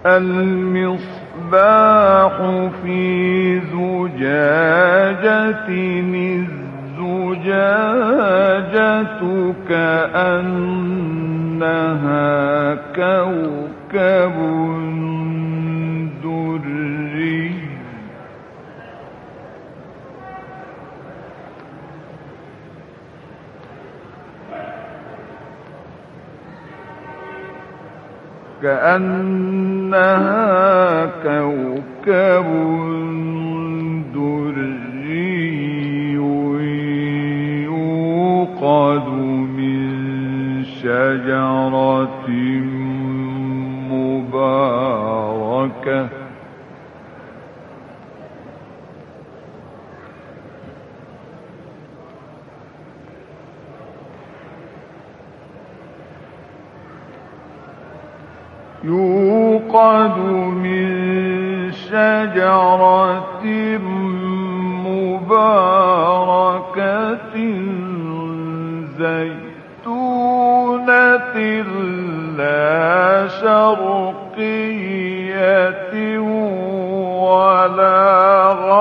المصباح في زجاجة الزجاجة كأنها كوكب دري يوقد من شجرة مباركة زيتونة لا شرقية ولا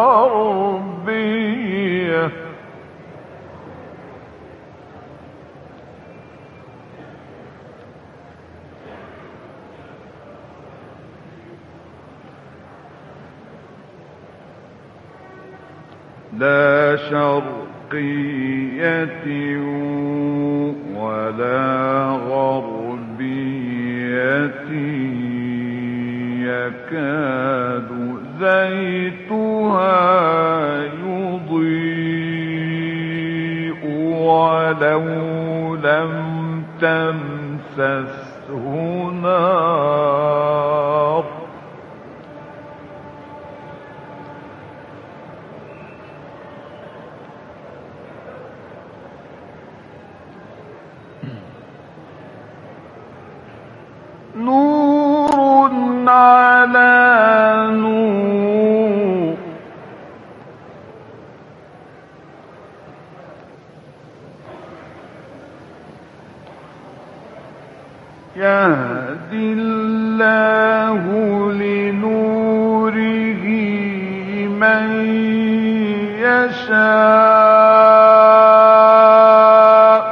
غربية يكاد زيتها يضيء ولو لم تمسسه نار نور على نور يهدي الله لنوره من يشاء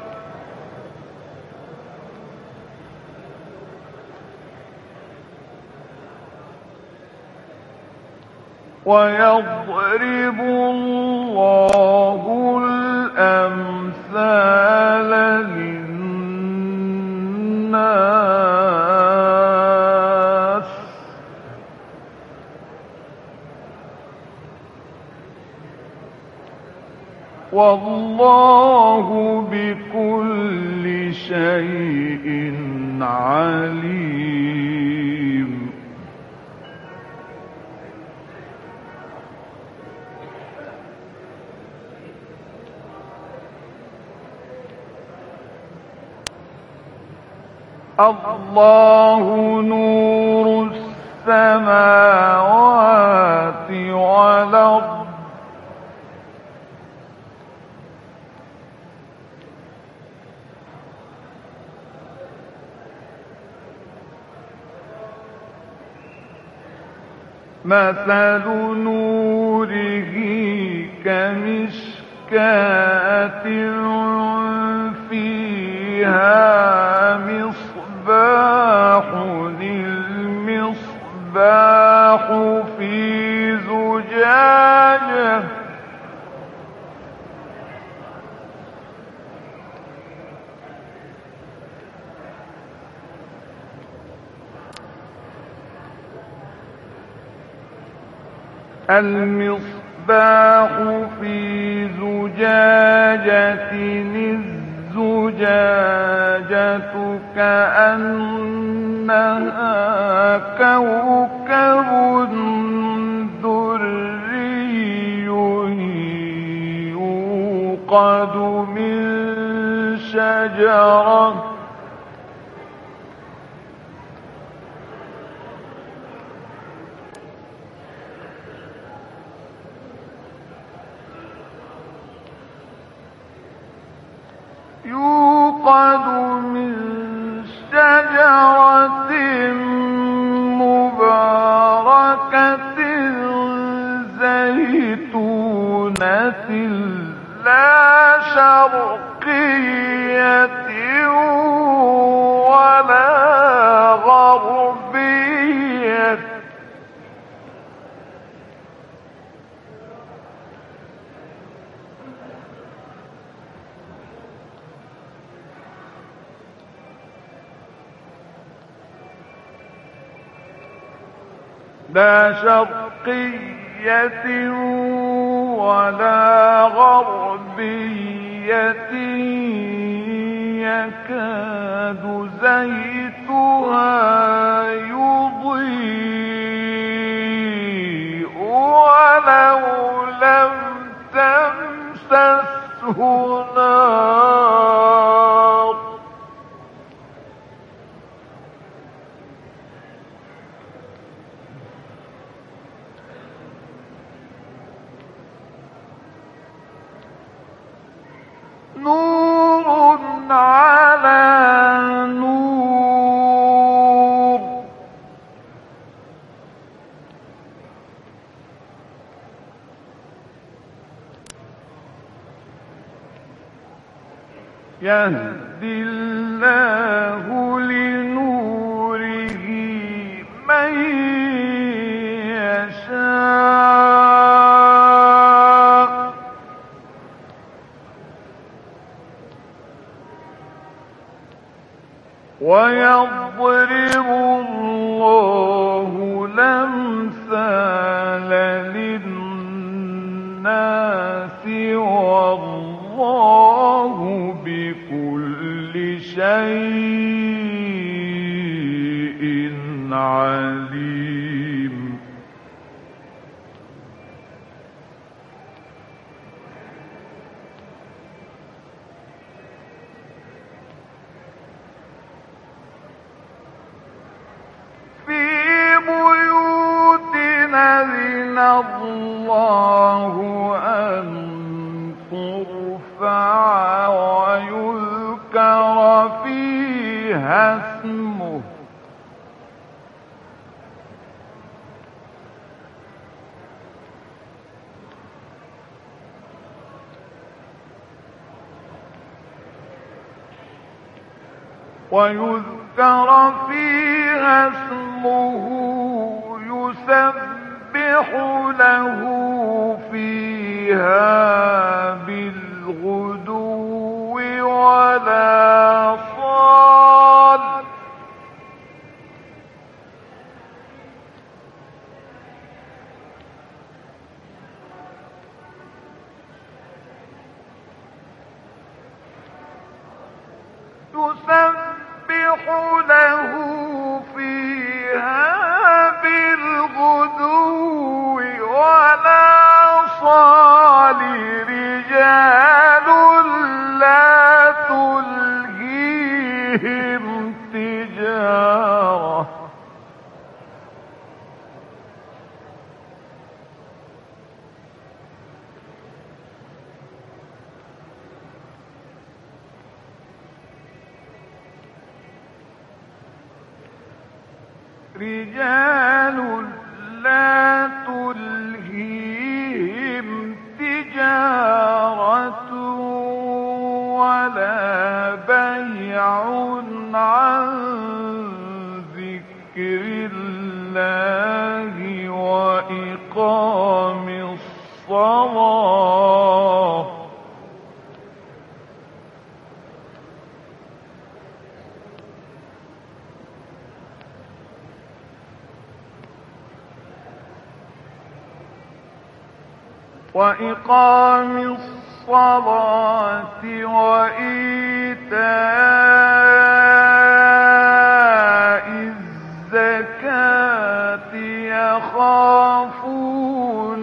ويضرب الله الأمثال للناس والله بكل شيء عليم الله نور السماوات والأرض مثل نوره كمشكاة فيها مصباح المصباح في زجاجة المصباح في زجاجة الزجاجة كأنها كوكب دري يوقد من شجرة مباركة زيتونة لا شرقية ولا غربية ولا غربية يكاد زيتها يضيء ولو لم تمسسه نار نور على نور يهدي الله لنوره من يشاء ويضرب الله الأمثال للناس والله بكل شيء عليم أذن الله أن ترفع ويذكر فيها اسمه يسبح له فيها بالغدو ولا صال يسبح له فيها بالغدو ولا صال رجال لا تلهيهم تجارة رجال لا تلهيهم تجارة ولا بيع عن ذكر الله وإقام الصلاة وإيتاء الزكاة يخافون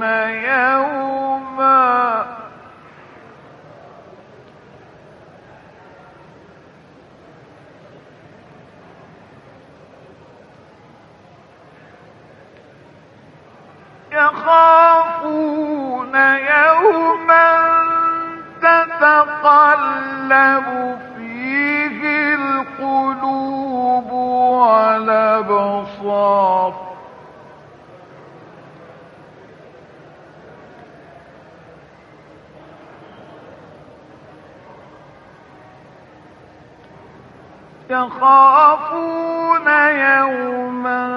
يوما تتقلب فيه القلوب والأبصار يخافون يوما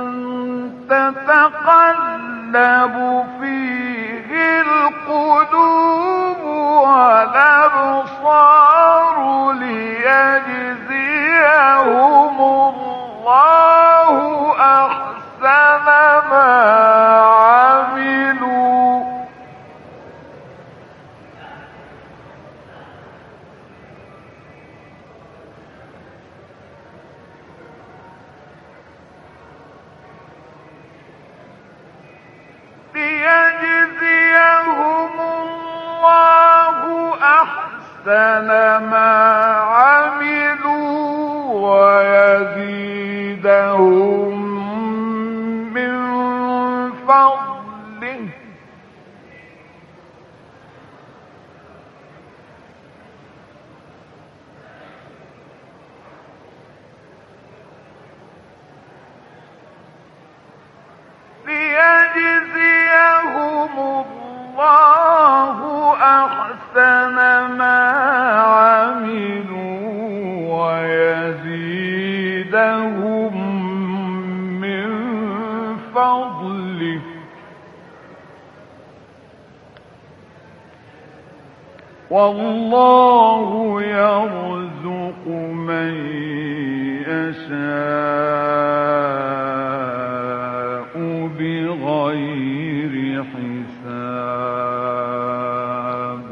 تتقلب فيه القلوب والأبصار ليجزيهم الله أحسن ما عملوا ويزيدهم من فضله ليجزيهم الله أحسن ما عملوا ويزيدهم من فضله والله يرزق من يشاء بغير حساب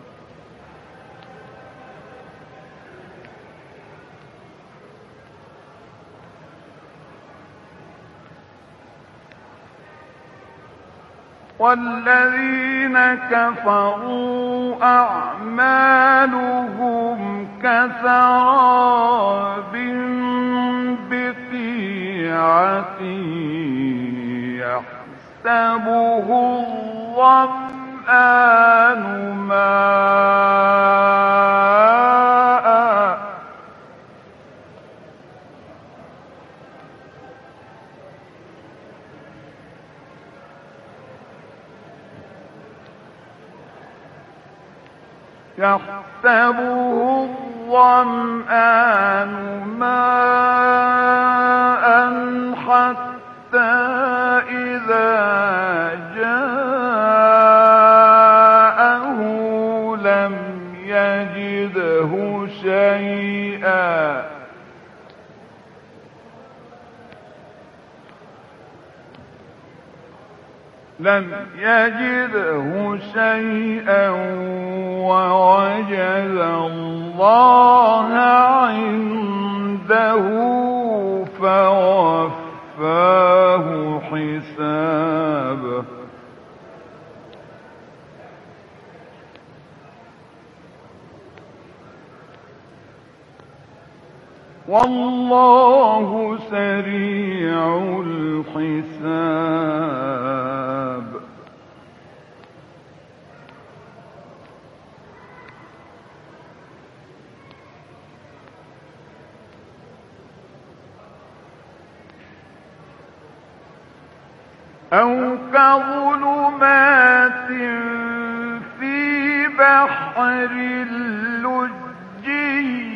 والذين كفروا أعمالهم كسراب بقيعة يحسبه الظمآن ماء حتى إذا جاءه لم يجده شيئا ووجد الله عنده فوفاه حسابه والله سريع الحساب أو كظلمات في بحر لجي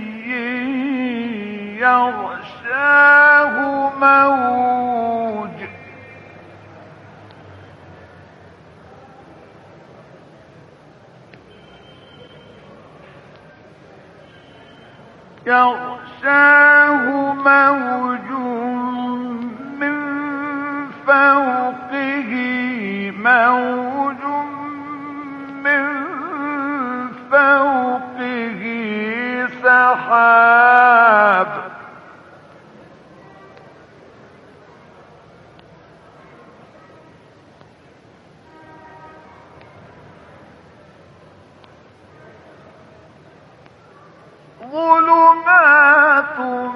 يغشاه موج من فوقه موج من فوقه سحاب ظلمات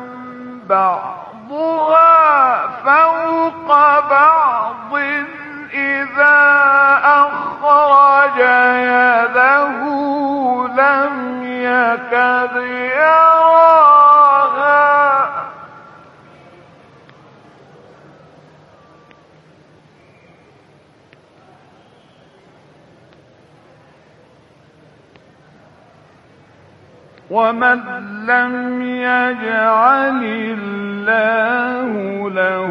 بعضها فوق بعض إذا أخرج يده لم يكد يراها ومن لم يجعل الله له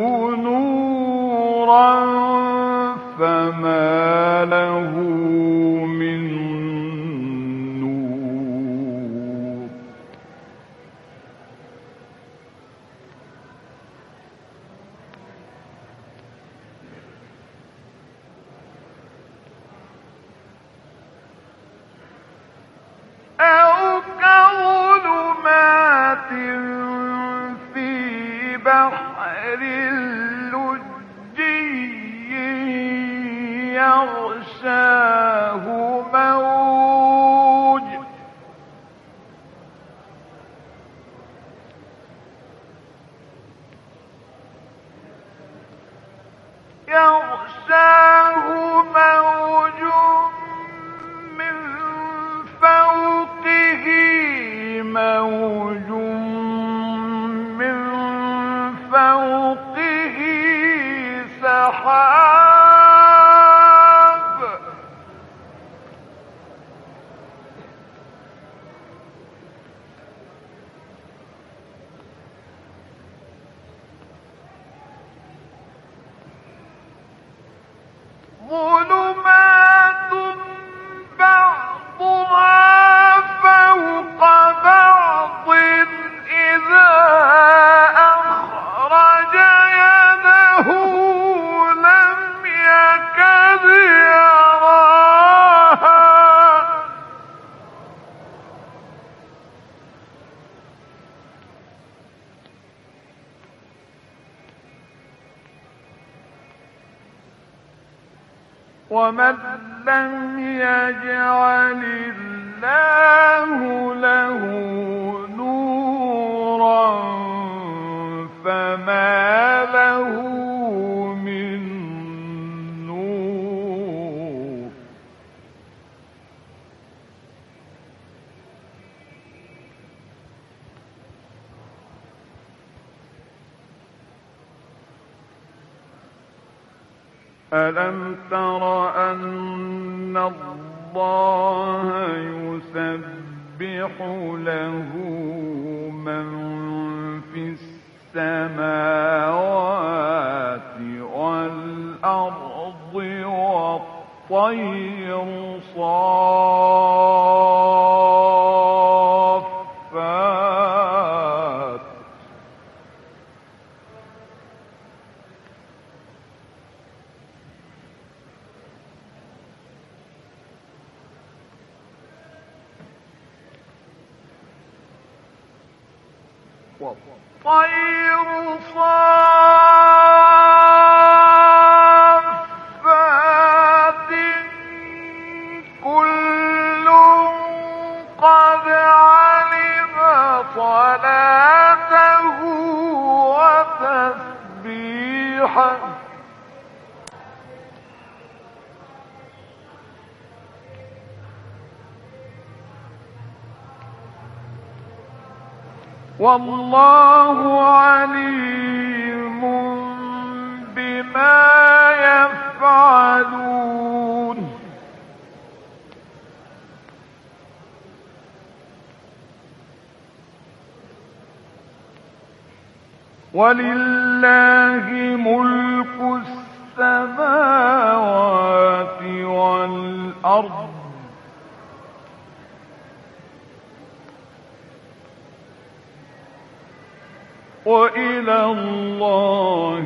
نورا فما له من نور. أو كظلمات في بحر لجي يغشاه موج من فوقه موج من فوقه سحاب ظلمات بعضها فوق بعض إذا أخرج يده لم يكد يراها ومن لم يجعل الله له نورا فما له من نور. ألم تر أن الله يسبح له من في السماوات والأرض والطير صافات والطير صافات كل قد علم صلاته وتسبيحه والله عليم بما يفعلون. ولله ملك السماوات والأرض وإلى الله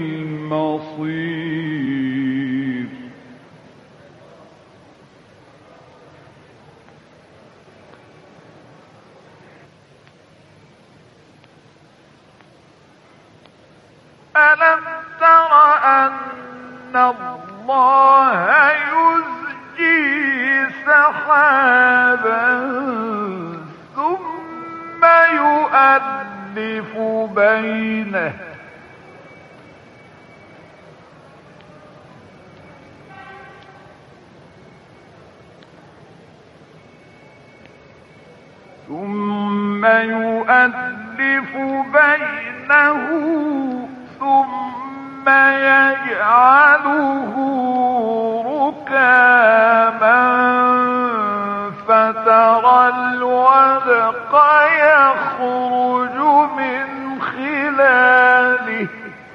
المصير. ألم تر أن الله يزجي سحابا ثم يؤلف بينه ثم يجعله ركاما فترى الودق الودق يخرج من خلاله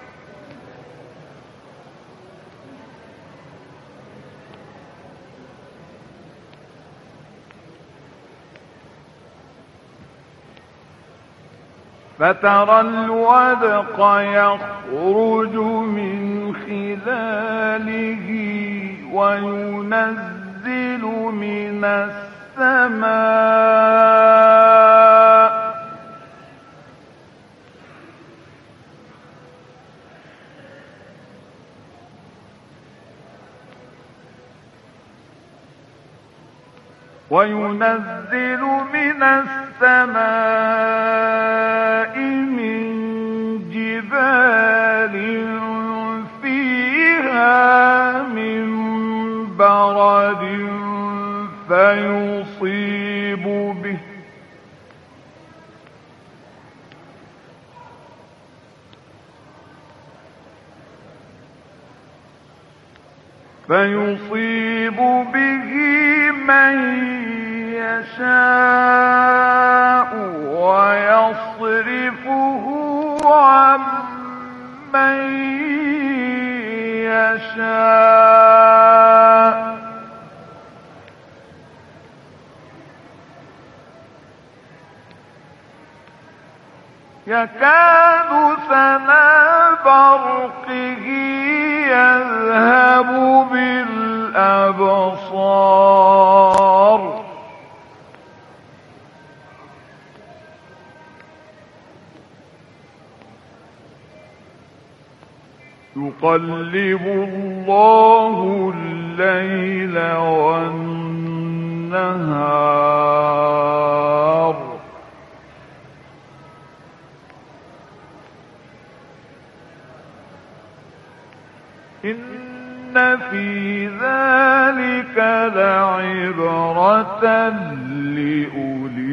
فترى الودق يخرج من خلاله وينزل من السماء من جبال فيها من برد فيصيب به من يشاء ويصرفه عن من يشاء يكاد سنا برقه يذهب بالأبصار يقلب الله الليل والنهار إن في ذلك لعبرة لأولي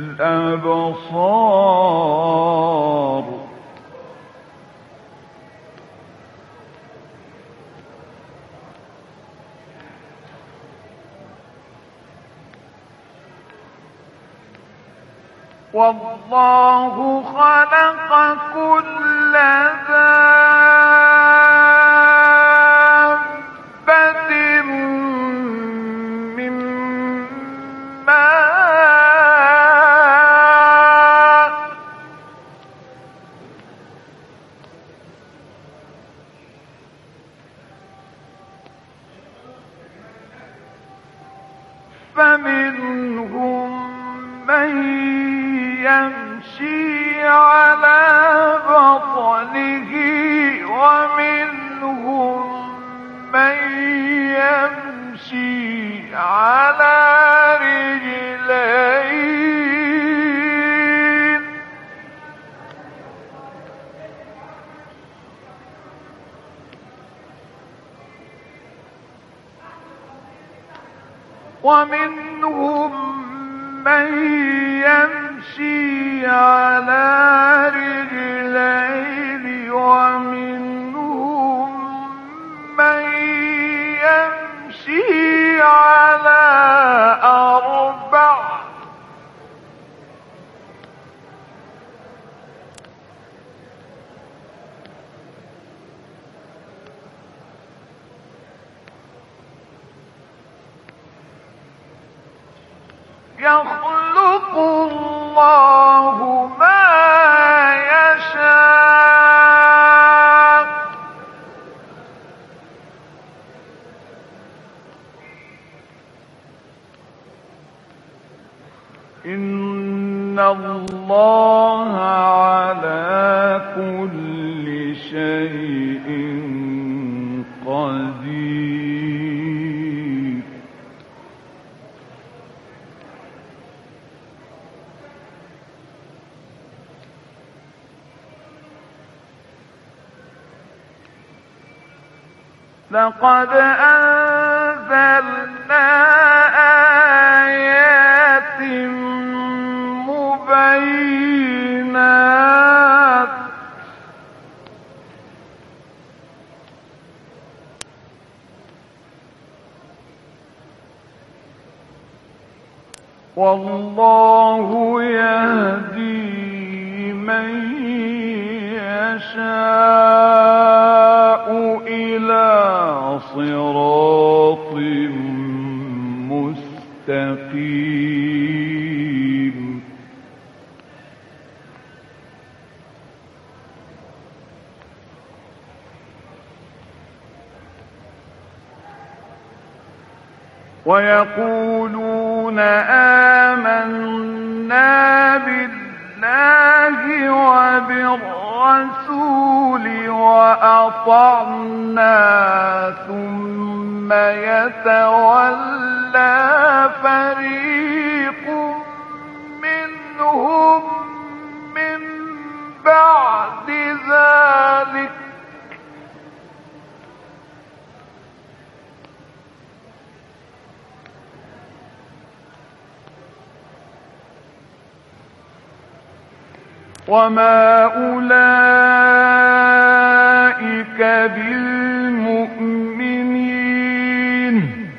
الأبصار والله خلق كل دابة من ماء فمنهم من يمشي على بطنه ومنهم من يمشي على رجلين ومنهم من يمشي على رجلين ومنهم من يمشي على أربع يخلق الله ما يشاء إن الله على كل شيء قدير لقد أنزلنا آيات مبينات والله يهدي من يشاء إلى صراط مستقيم. ويقولون آمنا بالله وبالرسول وأطعنا ثم يتولى فريق منهم من بعد ذلك وما أولئك بالمؤمنين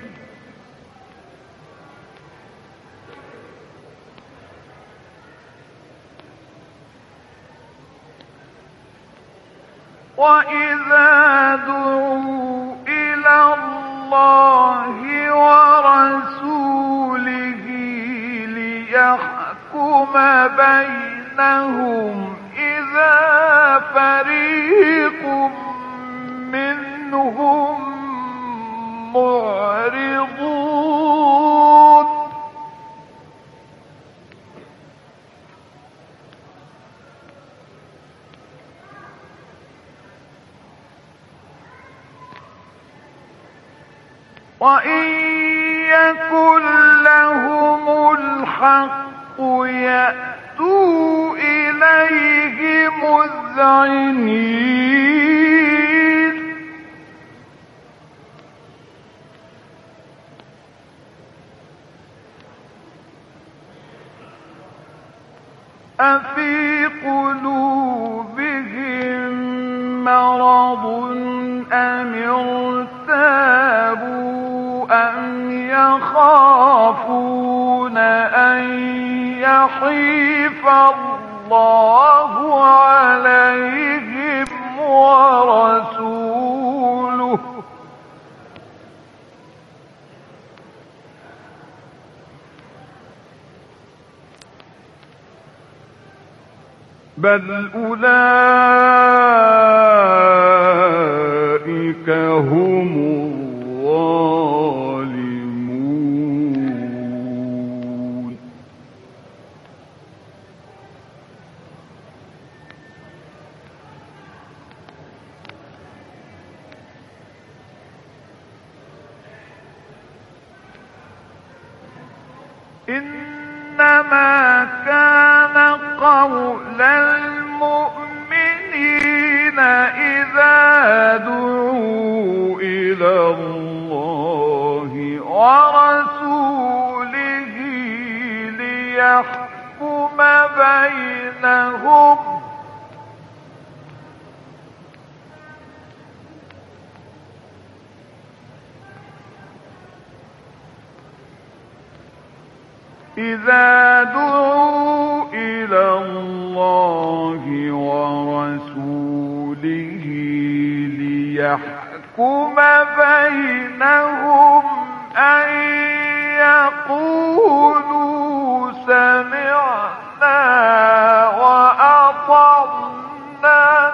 وإذا دعوا إلى الله ورسوله ليحكم بينهم إذا فريق منهم معرضون وإن يكن لهم الحق يأتوا إليه مذعنين أفي قلوبهم مرض أم ارتابوا أم يخافون أن يحيف الله عليهم ورسوله بل أولئك هم الظالمون. إنما كان قول المؤمنين إذا دعوا إلى الله ورسوله ليحكم بينهم إذا دعوا إلى الله ورسوله ليحكم بينهم أن يقولوا سمعنا وأطعنا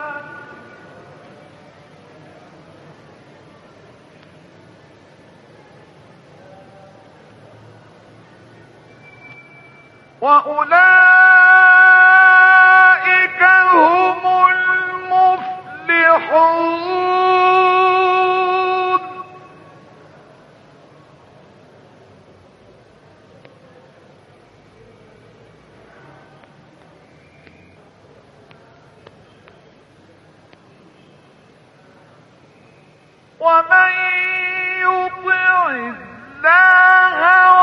وأولئك هم المفلحون.